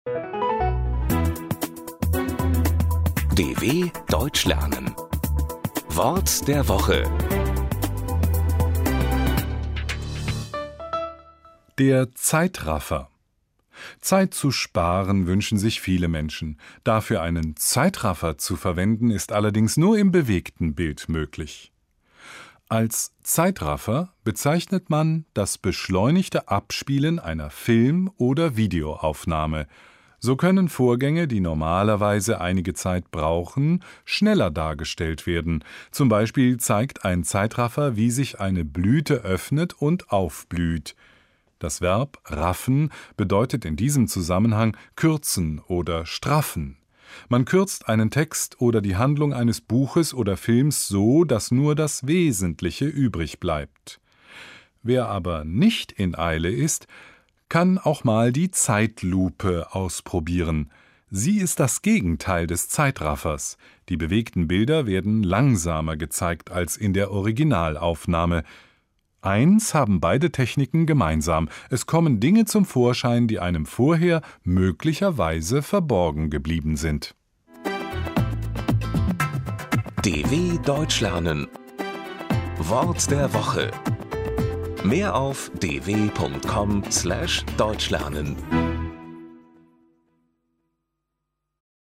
DW Deutsch lernen. Wort der Woche. Der Zeitraffer. Zeit zu sparen wünschen sich viele Menschen. Dafür einen Zeitraffer zu verwenden, ist allerdings nur im bewegten Bild möglich. Als Zeitraffer bezeichnet man das beschleunigte Abspielen einer Film- oder Videoaufnahme. So können Vorgänge, die normalerweise einige Zeit brauchen, schneller dargestellt werden. Zum Beispiel zeigt ein Zeitraffer, wie sich eine Blüte öffnet und aufblüht. Das Verb raffen bedeutet in diesem Zusammenhang kürzen oder straffen. Man kürzt einen Text oder die Handlung eines Buches oder Films so, dass nur das Wesentliche übrig bleibt. Wer aber nicht in Eile ist, kann auch mal die Zeitlupe ausprobieren. Sie ist das Gegenteil des Zeitraffers. Die bewegten Bilder werden langsamer gezeigt als in der Originalaufnahme. Eins haben beide Techniken gemeinsam: Es kommen Dinge zum Vorschein, die einem vorher möglicherweise verborgen geblieben sind. DW Deutsch lernen. Wort der Woche. Mehr auf dw.com/deutschlernen.